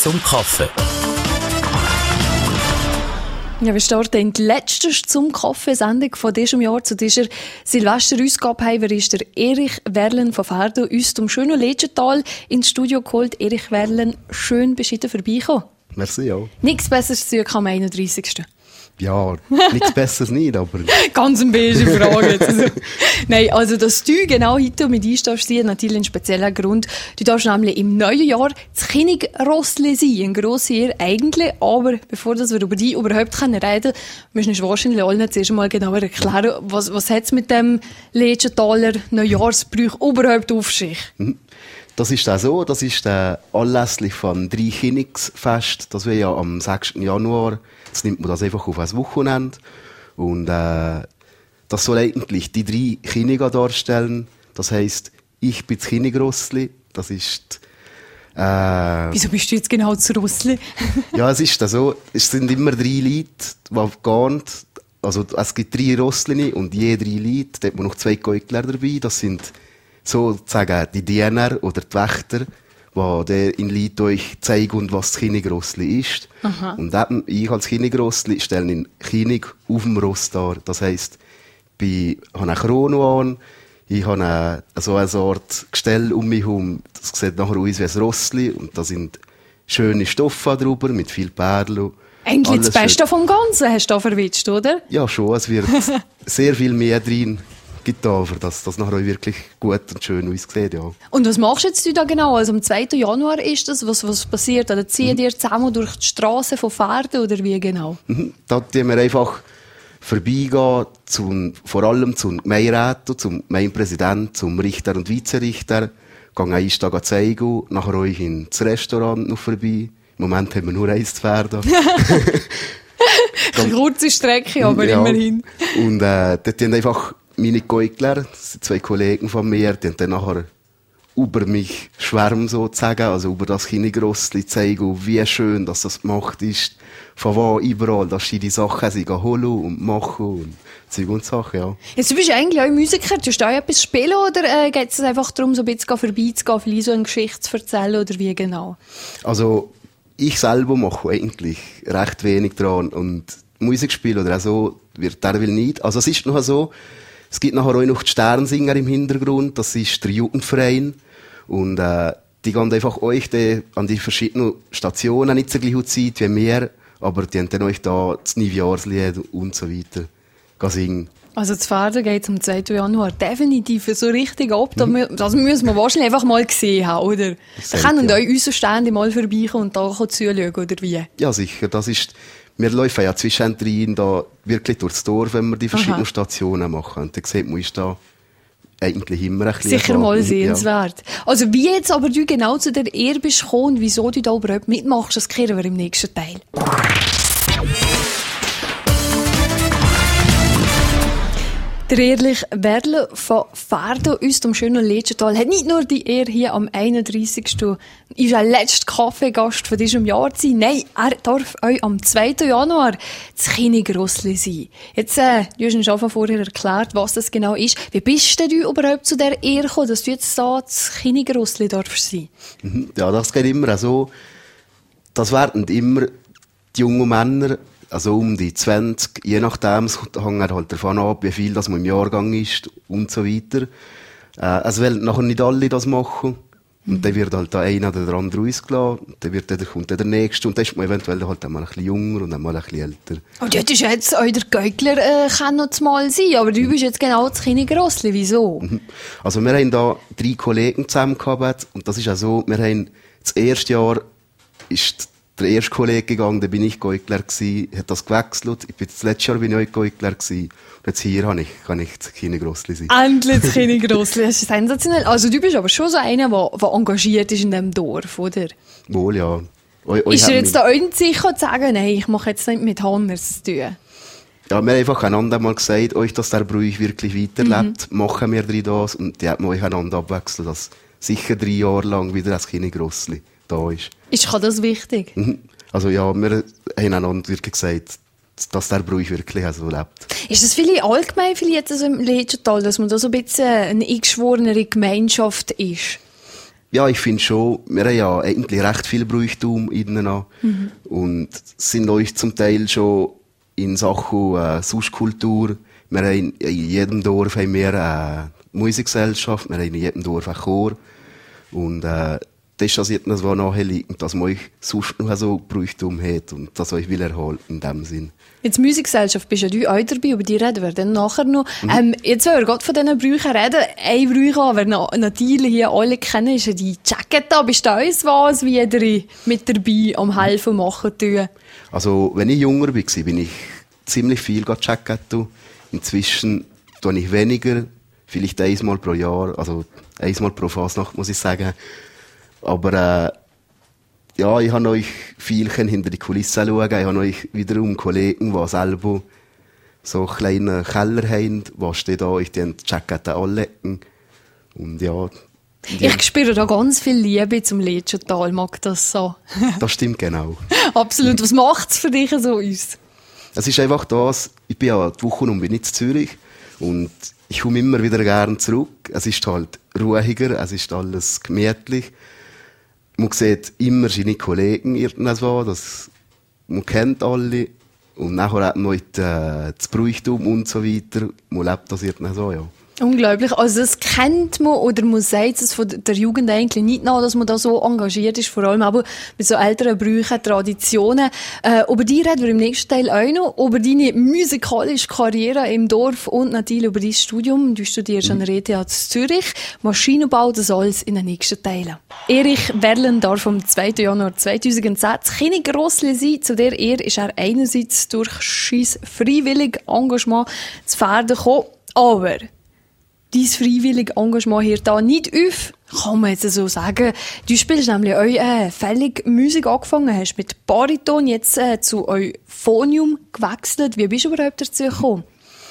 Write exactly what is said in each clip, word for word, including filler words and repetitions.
zum Kaffee. Ja, wir starten in die letzte zum Kaffeesendung von diesem Jahr. Zu dieser Silvester-Ausgabe haben wir ist der Erich Werlen von Ferdo uns zum schönen Leitschental ins Studio geholt. Erich Werlen, schön bist du vorbeigekommen. Merci, ja. Nichts Besseres zu tun am einunddreißigsten Ja, nichts Besseres nicht, aber... Ganz eine beige Frage jetzt. Also, nein, also dass du genau heute mit einstehst, ist natürlich ein spezieller Grund. Du darfst nämlich im neuen Jahr das Königrossli sein. Ein grosser Ehre eigentlich, aber bevor wir über dich überhaupt reden können, müssen wir wahrscheinlich allen zuerst mal genauer erklären, was, was hat es mit dem Leitschentaler Neujahrsbrauch überhaupt auf sich? Das ist auch so, das ist äh, anlässlich vom Dreikönigsfest, das wäre ja am sechsten Januar. Jetzt nimmt man das einfach auf ein Wochenende. Und äh, das soll eigentlich die drei Könige darstellen. Das heisst, ich bin das Königrossli. Das ist... Äh, Wieso bist du jetzt genau zu Rossli? Ja, es ist so, es sind immer drei Leute, die gehen. Also es gibt drei Rossli und je drei Leute, da hat man noch zwei Geugler dabei. Das sind sozusagen die Diener oder die Wächter, die der in Lied euch zeigen, was das Königrossli ist. Aha. Und eben, ich als Königrossli stelle den König auf dem Ross dar. Das heisst, ich habe eine Krone an, ich habe eine, so eine Art Gestell um mich herum. Das sieht nachher aus wie ein Rossli und da sind schöne Stoffe drüber mit viel Perlen. Eigentlich das Beste vom Ganzen hast du da verwitscht, oder? Ja, schon. Es wird sehr viel mehr drin getan, dass das nachher wirklich gut und schön aussieht, ja. Und was machst jetzt du da genau? Also am zweiten Januar ist das, was, was passiert? Oder ziehen ihr zusammen durch die Straßen von Pferden oder wie genau? Mhm. Da gehen wir einfach vorbeigehen, zum, vor allem zum Gemeinderat, zum Gemeindepräsidenten, zum Richter und Vizerichter. Gehen einen Tag zeigen, nachher euch ins Restaurant noch vorbei. Im Moment haben wir nur eins Pferd. Eine kurze Strecke, aber ja. Immerhin. Und äh, dort haben einfach meine Geugler, das sind zwei Kollegen von mir, die haben dann nachher über mich schwärmen sozusagen, also über das Königrossli zeigen, wie schön dass das gemacht ist, von wo überall, dass sie die Sachen sie holen und machen und Zeug und Sachen, ja. Jetzt, du bist eigentlich auch Musiker, tust du auch etwas spielen oder äh, geht es einfach darum, so ein bisschen vorbeizugehen, vielleicht so eine Geschichte zu erzählen oder wie genau? Also, ich selber mache eigentlich recht wenig dran und Musik spielen oder auch so wird der will nicht. Also es ist noch so, es gibt nachher auch noch die Sternsinger im Hintergrund, das ist der Jugendverein und äh, die gehen einfach euch de, an die verschiedenen Stationen, nicht zur gleichen Zeit wie wir, aber die haben dann euch da das Neujahrslied und so weiter singen. Also das Pferde geht am zweiten Januar definitiv so richtig ab. Mhm. Das müssen wir wahrscheinlich einfach mal gesehen haben, oder? Da können ja. euch unsere Stände mal vorbeikommen und da zuschauen, oder wie? Ja, sicher. Das ist, wir laufen ja zwischendrin da wirklich durchs Dorf, wenn wir die verschiedenen Aha. Stationen machen. Und dann sieht man, ist da eigentlich immer ein bisschen... Sicher mal sehenswert. Ja. Also wie jetzt aber du genau zu der Ehre bist gekommen, wieso du da überhaupt mitmachst, das kehren wir im nächsten Teil. Der Erich Werlen von Ferdo, uns zum schönen Leitschental, hat nicht nur die Ehre, hier am einunddreißigsten ist ein letzter Kaffeegast von diesem Jahr zu sein. Nein, er darf euch am zweiten Januar das Königrossli sein. Jetzt, äh, du hast uns schon vorher erklärt, was das genau ist. Wie bist denn du überhaupt zu der Ehre gekommen, dass du jetzt da das Königrossli darfst sein? Ja, das geht immer so. Das werden immer die jungen Männer, also um die zwanzig, je nachdem, es hängt halt davon ab, wie viel das man im Jahrgang ist und so weiter. Äh, es wollen nachher nicht alle das machen. Und mhm. dann wird halt da einer oder der andere ausgelassen. Dann wird dann, kommt dann der Nächste. Und dann ist man eventuell halt einmal ein bisschen jünger und einmal ein bisschen älter. Und dort ist jetzt euer Geugler, äh, kann noch mal sein. Aber du bist jetzt genau das Königrossli. Wieso? Also wir haben da drei Kollegen zusammen gehabt. Und das ist auch so, wir haben das erste Jahr ist der erste Kollege gegangen, da bin ich Geugler gsi, hat das gewechselt. Ich bin das letzte Jahr bin ich auch Geugler gsi. Und jetzt hier kann ich, kann ich das Königrossli sein. Endlich das Königrossli, das ist sensationell. Also du bist aber schon so einer, der, der engagiert ist in diesem Dorf, oder? Wohl, ja. Eu, eu ist er jetzt da nicht sicher zu sagen, nein, ich mache jetzt nicht mit Hanners zu tun? Ja, wir haben einfach einander mal gesagt, euch, dass der Brauch wirklich weiterlebt, mhm. machen wir drei das und die haben euch einander abwechseln, dass sicher drei Jahre lang wieder das Königrossli da ist. Ist das wichtig? Also ja, wir haben einander wirklich gesagt, dass der Brauch wirklich so lebt. Ist das vielleicht allgemein vielleicht jetzt im Leitschental, dass man da so ein bisschen eine eingeschworene Gemeinschaft ist? ja, ich finde schon, wir haben ja eigentlich recht viel Brauchtum innen an. Mhm. Und sind euch zum Teil schon in Sachen äh, Subkultur. Wir haben in jedem Dorf haben wir eine Musikgesellschaft, wir haben in jedem Dorf einen Chor. Und äh, das ist das etwas, was nachher liegt und dass man euch sonst noch so Brauchtum hat und das euch will erhalten in dem Sinn. Jetzt Musikgesellschaft, bist ja du auch dabei, über die reden wir dann nachher noch. Mhm. Ähm, jetzt wollen wir gerade von diesen Brüchen reden. Ein Brüch, den wir natürlich hier alle kennen, ist ja die Jacketta. Bist du uns was, wie ihr mit dabei am Helfen machen tun? Also, wenn ich jünger war, bin ich ziemlich viel Jacketta. Inzwischen tue ich weniger, vielleicht einmal pro Jahr, also einmal pro Fasnacht, muss ich sagen. Aber äh, ja, ich habe euch viel hinter die Kulissen schauen. Ich habe euch wiederum Kollegen, die selber so kleine Keller haben, die stehen da, ich die Jacketta anlegen. Und ja. Ich spüre da ganz viel Liebe zum Leitschental, mag das so? Das stimmt, genau. Absolut. Was macht es für dich so aus? Es ist einfach das, ich bin ja die Woche um bin nicht in Zürich und ich komme immer wieder gerne zurück. Es ist halt ruhiger, es ist alles gemütlich. Man sieht immer seine Kollegen irgendwas, das, man kennt alle. Und nachher hat man äh, das Brauchtum und so weiter. Man lebt das irgendwie so, ja. Unglaublich. Also das kennt man, oder man sagt es von der Jugend eigentlich nicht nach, dass man da so engagiert ist, vor allem aber mit so älteren Brüchen, Traditionen. Äh, über die reden wir im nächsten Teil auch noch, über deine musikalische Karriere im Dorf und natürlich über dein Studium. Du studierst mhm. an der E T H Zürich. Maschinenbau, das alles in den nächsten Teilen. Erich Werlen darf am zweiten Januar zweitausendsechs König Grossli sein. Zu der Ehre ist er einerseits durch sein freiwilliges Engagement zu Pferden gekommen, aber dein freiwilliges Engagement hier da nicht auf, kann man jetzt so sagen. Du spielst nämlich auch äh, völlig Musik angefangen, hast mit Bariton jetzt äh, zu Euphonium gewechselt. Wie bist du überhaupt dazu gekommen?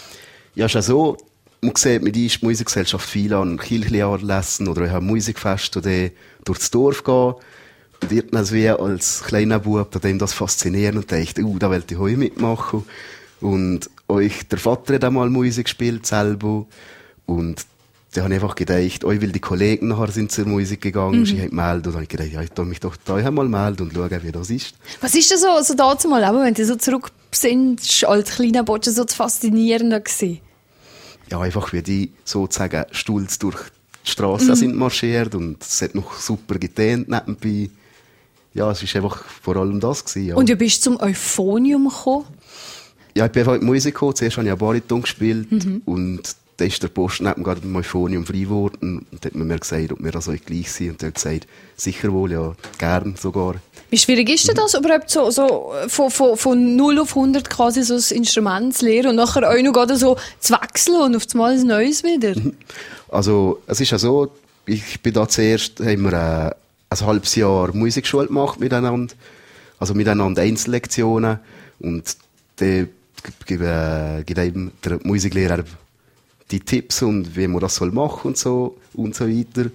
Ja, ist ja so, man sieht mit uns die Musikgesellschaft viel an Kirchenanlässen oder auch Musikfest oder durchs Dorf gehen. Und irgendwie als kleiner Bub hat ihm das fasziniert und dachte, uh, da will ich heute mitmachen. Und euch, der Vater hat einmal Musik gespielt, selber. Und da habe ich einfach gedacht, oh, weil die Kollegen nachher sind zur Musik gegangen, mhm. sie haben gemeldet, und dann habe ich gedacht, ja, ich darf mich doch da einmal melden und schauen, wie das ist. Was ist denn so, so dazu mal, aber wenn du so zurückbesinnst, als kleiner Botsch, so faszinierender gewesen? Ja, einfach wie die sozusagen stolz durch die Straße mhm. sind marschiert und es hat noch super getönt nebenbei. Ja, es war einfach vor allem das gewesen, ja. Und du bist zum Euphonium gekommen? Ja, ich bin einfach in die Musik gekommen. Zuerst habe ich ja Bariton gespielt mhm. und da ist der Posten neben gerade im Euphonium frei geworden und hat mir gesagt, ob wir das euch gleich sind. Und er hat gesagt, sicher wohl, ja, gern sogar. Wie schwierig ist denn das überhaupt so, so von, von, von null auf hundert quasi so ein Instrument zu lernen und nachher auch noch gerade so zu wechseln und auf einmal ein neues wieder? Also, es ist ja so, ich bin da zuerst, haben wir äh, ein halbes Jahr Musikschule gemacht miteinander, also miteinander Einzellektionen und der gibt äh, eben der Musiklehrer die Tipps und wie man das soll machen und so und so weiter.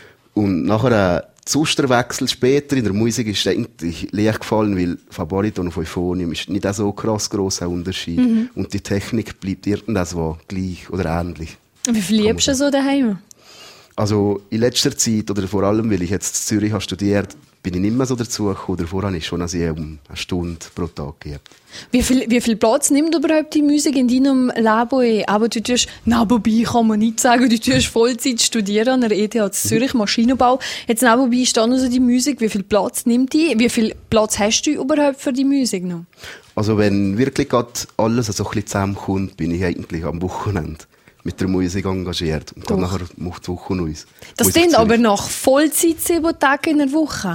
Und nachher äh, sonst der Wechsel später in der Musik ist eigentlich leicht gefallen, weil von Bariton auf Euphonium ist nicht so krass grosser Unterschied. Mhm. Und die Technik bleibt irgendwas gleich oder ähnlich. Wie viel liebst du so daheim? Also in letzter Zeit, oder vor allem, weil ich jetzt in Zürich habe studiert, bin ich nicht mehr so dazu gekommen. Davor habe ich schon also um eine Stunde pro Tag gegeben. Wie viel, wie viel Platz nimmt überhaupt die Musik in deinem Leben? Aber du tust, nebenbei kann man nicht sagen, du tust Vollzeit studieren an der E T H Zürich, Maschinenbau. Jetzt nebenbei ist dann also die Musik. Wie viel Platz nimmt die? Wie viel Platz hast du überhaupt für die Musik noch? Also wenn wirklich gerade alles so ein bisschen zusammenkommt, bin ich eigentlich am Wochenende mit der Musik engagiert. Und dann nachher macht die Woche uns. Das klingt aber nach Vollzeit sieben Tage in der Woche?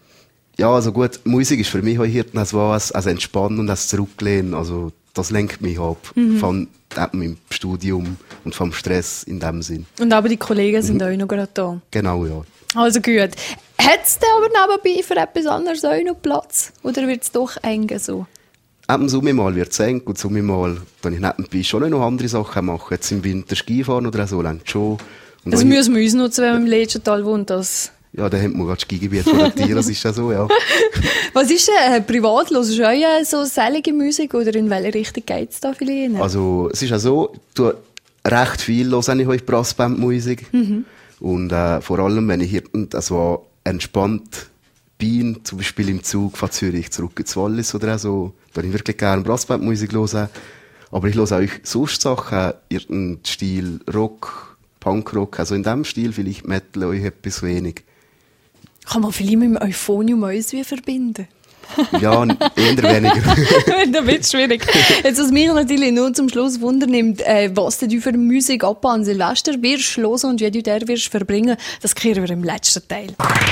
Ja, also gut, Musik ist für mich heute als was, als Entspannen und als Zurücklehnen. Also das lenkt mich ab mhm. von meinem Studium und vom Stress in dem Sinn. Und aber die Kollegen sind mhm. auch noch gerade da? Genau, ja. Also gut. Hat es denn aber nebenbei für etwas anderes auch noch Platz? Oder wird es doch eng so? Eben so mal wird es eng und so mal dann ich nebenbei schon noch andere Sachen machen. Jetzt im Winter Skifahren oder so, längt schon. Und das müssen wir uns nutzen, wenn man im Leitschental wohnt. Das ja, da haben wir gerade das Skigebiet von den Tieren, das ist ja so, ja. Was ist denn äh, privat? Hörst du auch so selige Musik oder in welche Richtung geht es da vielleicht? Also, es ist ja so, du recht viel höre ich heute Brassband-Musik. Mhm. Und äh, vor allem, wenn ich irgend so entspannt bin, zum Beispiel im Zug von Zürich zurück ins Wallis oder so, da ich wirklich gerne Brassbandmusik hören. Aber ich höre auch sonst Sachen, irgendeinen Stil Rock, Punkrock, also in diesem Stil vielleicht Metal euch etwas wenig. Kann man vielleicht mit dem Euphonium uns wie verbinden? Ja, eher weniger. Da wird es schwierig. Jetzt, was mich natürlich nur zum Schluss wundernimmt, äh, was du für Musik ab an Silvester wirst hören und wie du der wirst verbringen, das kehren wir im letzten Teil.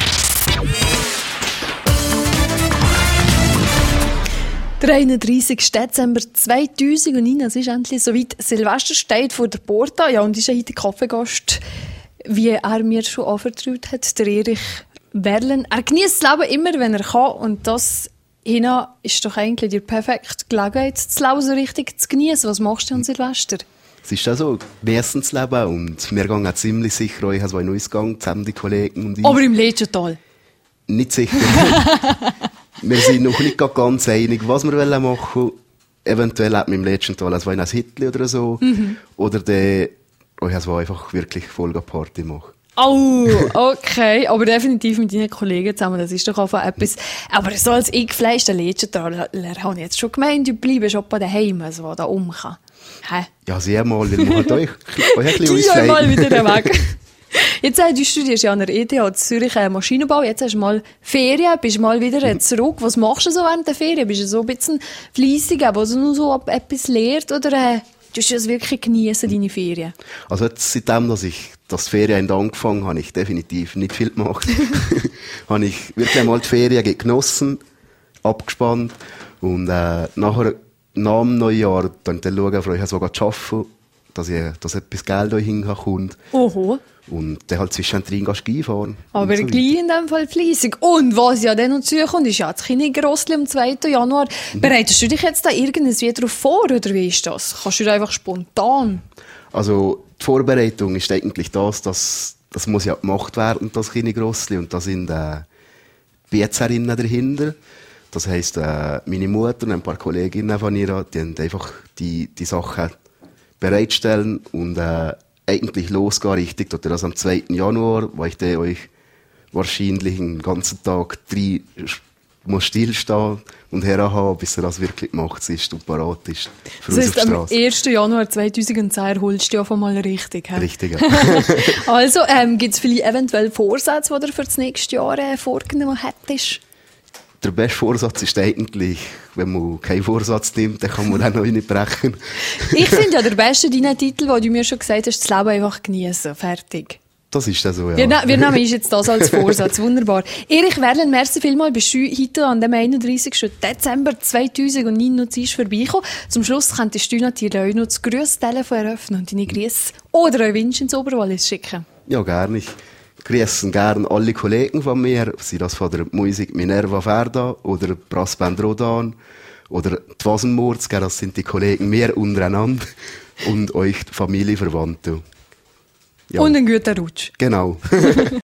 Der einunddreißigsten Dezember zweitausendneun, es ist endlich soweit. Silvester steht vor der Porta, ja, und ist heute Kaffeegast, wie er mir schon anvertraut hat, der Erich Werlen. Er genießt das Leben immer, wenn er kann, und das hinein ist doch eigentlich die perfekte Gelegenheit, das Leben so richtig zu genießen. Was machst du an Silvester? Es ist auch so, geniessen das Leben, und wir gehen auch ziemlich sicher, ich habe so ein neues Gang, zusammen die Kollegen und ich. Aber im Leitschental? Nicht sicher. Wir sind noch nicht ganz einig, was wir machen wollen. Eventuell hat man im letzten Tal also ein Hitler oder so. Mhm. Oder der, oh, also einfach wirklich Vollgas-Party machen. Oh, okay. Aber definitiv mit deinen Kollegen zusammen, das ist doch einfach etwas. Aber so als eingefleischter Letzter habe ich jetzt schon gemeint, du bleibst schon bei daheim, also da um kann. Hä? Ja, sieh mal, weil man halt euch, euch ein bisschen ausleihen. Mal wieder weg. Jetzt äh, du studierst ja an der E T H Zürich äh, Maschinenbau, jetzt hast du mal Ferien, bist mal wieder äh, zurück. Was machst du so während der Ferien? Bist du so ein bisschen fleissig, aber du nur so etwas lehrt, oder äh, tust du das wirklich genießen, deine Ferien? Also jetzt, seitdem, dass ich das Ferien angefangen habe, habe ich definitiv nicht viel gemacht. Habe ich wirklich einmal die Ferien genossen, abgespannt, und äh, nachher, nach dem Neujahr, dann schauen, ob ich sogar arbeiten, dass, ich, dass etwas Geld da hinkommt. Oho. Und dann halt zwischendrin Ski fahren. Aber so gleich in dem Fall fleissig. Und was ja dann noch zukommt, ist ja das Kindergrossli am zweiten Januar. Mhm. Bereitest du dich jetzt da irgendwie darauf vor, oder wie ist das? Kannst du da einfach spontan? Also, die Vorbereitung ist eigentlich das, dass, das muss ja gemacht werden, das Kindergrossli. Und da sind äh, Bietzerinnen dahinter. Das heisst, äh, meine Mutter und ein paar Kolleginnen von ihr, die haben einfach die, die Sachen bereitstellen und äh, eigentlich losgehen richtig, oder das am zweiten Januar, wo ich dann euch wahrscheinlich den ganzen Tag drei muss stillstehen und herhaben, bis er das wirklich gemacht ist und parat ist für das uns heisst, auf am ersten Januar zweitausendzehn holst du einfach mal richtig. He? Richtig, ja. Also, ähm, gibt es vielleicht eventuell Vorsätze, die du für das nächste Jahr äh, vorgenommen hättest? Der beste Vorsatz ist eigentlich, wenn man keinen Vorsatz nimmt, dann kann man auch noch nicht brechen. Ich finde ja, der beste deiner Titel, den du mir schon gesagt hast, das Leben einfach genießen. Fertig. Das ist ja so, ja. Wir, wir nehmen jetzt das als Vorsatz. Wunderbar. Erich Werlen, merci vielmals, bist du heute an dem einunddreißigsten Dezember zweitausendneun noch zu vorbeikommen. Zum Schluss könntest du natürlich auch noch das Grüßtelefon eröffnen und deine Grüße oder auch Wünsche ins Oberwallis schicken. Ja, gerne. Ich grüße gerne alle Kollegen von mir, sei das von der Musik Minerva Verda oder Brassband Rodan oder die Wasenmurz, das sind die Kollegen mehr untereinander, und euch die Familie, Verwandte. Ja. Und einen guten Rutsch. Genau.